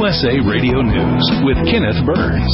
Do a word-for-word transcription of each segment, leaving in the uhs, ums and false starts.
S A Radio News with Kenneth Burns.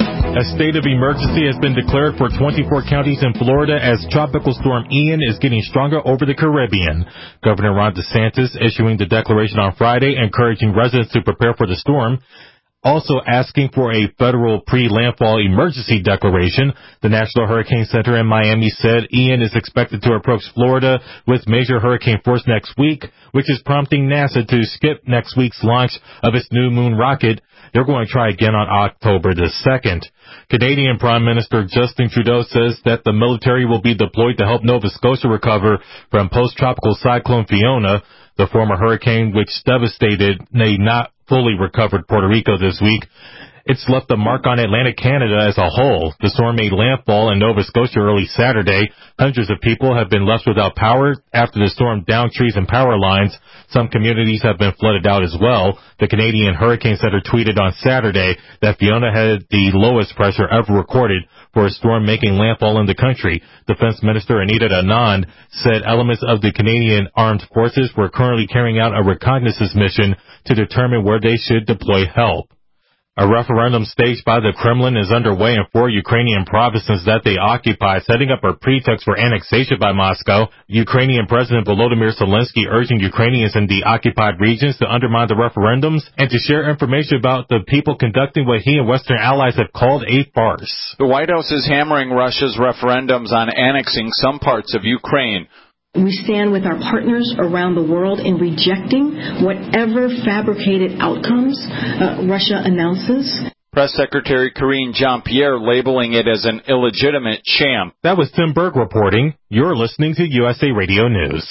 A state of emergency has been declared for twenty-four counties in Florida as Tropical Storm Ian is getting stronger over the Caribbean. Governor Ron DeSantis issuing the declaration on Friday, encouraging residents to prepare for the storm. Also asking for a federal pre-landfall emergency declaration. The National Hurricane Center in Miami said Ian is expected to approach Florida with major hurricane force next week, which is prompting NASA to skip next week's launch of its new moon rocket. They're going to try again on October the second. Canadian Prime Minister Justin Trudeau says that the military will be deployed to help Nova Scotia recover from post-tropical cyclone Fiona, the former hurricane which devastated a not fully recovered Puerto Rico this week. It's left a mark on Atlantic Canada as a whole. The storm made landfall in Nova Scotia early Saturday. Hundreds of people have been left without power after the storm downed trees and power lines. Some communities have been flooded out as well. The Canadian Hurricane Center tweeted on Saturday that Fiona had the lowest pressure ever recorded for a storm making landfall in the country. Defense Minister Anita Anand said elements of the Canadian Armed Forces were currently carrying out a reconnaissance mission to determine where they should deploy help. A referendum staged by the Kremlin is underway in four Ukrainian provinces that they occupy, setting up a pretext for annexation by Moscow. Ukrainian President Volodymyr Zelensky urging Ukrainians in the occupied regions to undermine the referendums and to share information about the people conducting what he and Western allies have called a farce. The White House is hammering Russia's referendums on annexing some parts of Ukraine. We stand with our partners around the world in rejecting whatever fabricated outcomes uh, Russia announces. Press Secretary Karine Jean-Pierre labeling it as an illegitimate sham. That was Tim Berg reporting. You're listening to U S A Radio News.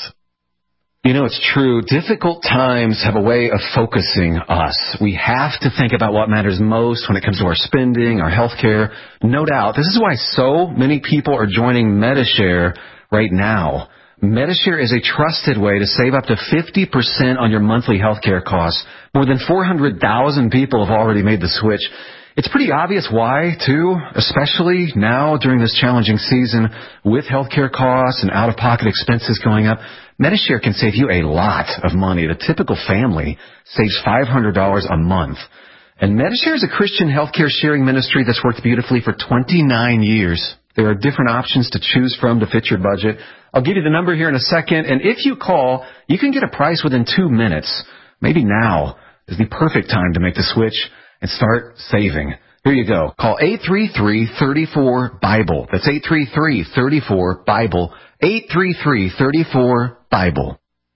You know, it's true. Difficult times have a way of focusing us. We have to think about what matters most when it comes to our spending, our health care. No doubt. This is why so many people are joining Medi-Share right now. Medi-Share is a trusted way to save up to fifty percent on your monthly health care costs. More than four hundred thousand people have already made the switch. It's pretty obvious why, too, especially now during this challenging season with health care costs and out-of-pocket expenses going up. Medi-Share can save you a lot of money. The typical family saves five hundred dollars a month. And Medi-Share is a Christian healthcare sharing ministry that's worked beautifully for twenty-nine years. There are different options to choose from to fit your budget. I'll give you the number here in a second, and if you call, you can get a price within two minutes. Maybe now is the perfect time to make the switch and start saving. Here you go. Call eight three three, three four, BIBLE. That's eight three three, three four, BIBLE. eight three three, three four, BIBLE.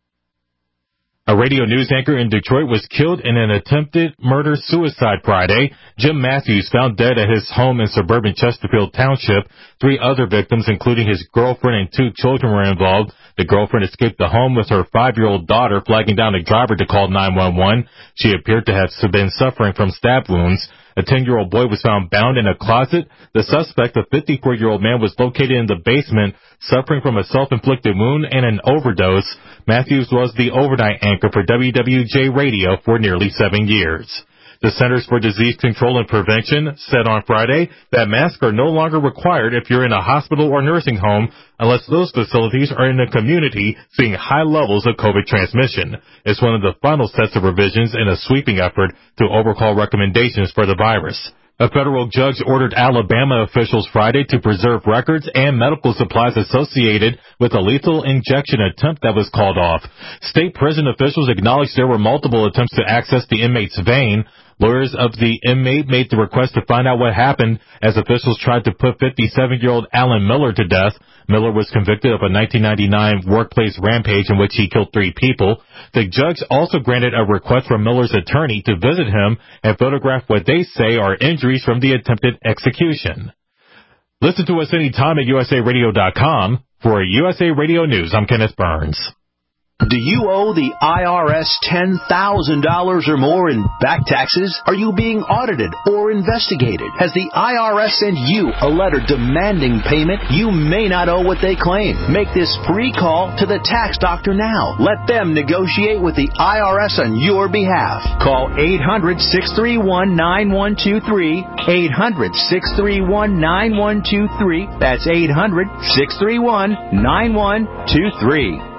A radio news anchor in Detroit was killed in an attempted murder-suicide Friday. Jim Matthews found dead at his home in suburban Chesterfield Township. Three other victims, including his girlfriend and two children, were involved. The girlfriend escaped the home with her five-year-old daughter, flagging down a driver to call nine one one. She appeared to have been suffering from stab wounds. A ten-year-old boy was found bound in a closet. The suspect, a fifty-four-year-old man, was located in the basement, suffering from a self-inflicted wound and an overdose. Matthews was the overnight anchor for W W J Radio for nearly seven years. The Centers for Disease Control and Prevention said on Friday that masks are no longer required if you're in a hospital or nursing home unless those facilities are in a community seeing high levels of COVID transmission. It's one of the final sets of revisions in a sweeping effort to overhaul recommendations for the virus. A federal judge ordered Alabama officials Friday to preserve records and medical supplies associated with a lethal injection attempt that was called off. State prison officials acknowledged there were multiple attempts to access the inmate's vein. Lawyers of the inmate made the request to find out what happened as officials tried to put fifty-seven-year-old Alan Miller to death. Miller was convicted of a nineteen ninety-nine workplace rampage in which he killed three people. The judge also granted a request from Miller's attorney to visit him and photograph what they say are injuries from the attempted execution. Listen to us anytime at U S A radio dot com. For U S A Radio News, I'm Kenneth Burns. Do you owe the I R S ten thousand dollars or more in back taxes? Are you being audited or investigated? Has the I R S sent you a letter demanding payment? You may not owe what they claim. Make this free call to the tax doctor now. Let them negotiate with the I R S on your behalf. Call eight hundred, six three one, nine one two three, eight hundred, six three one, nine one two three. That's eight hundred, six three one, nine one two three.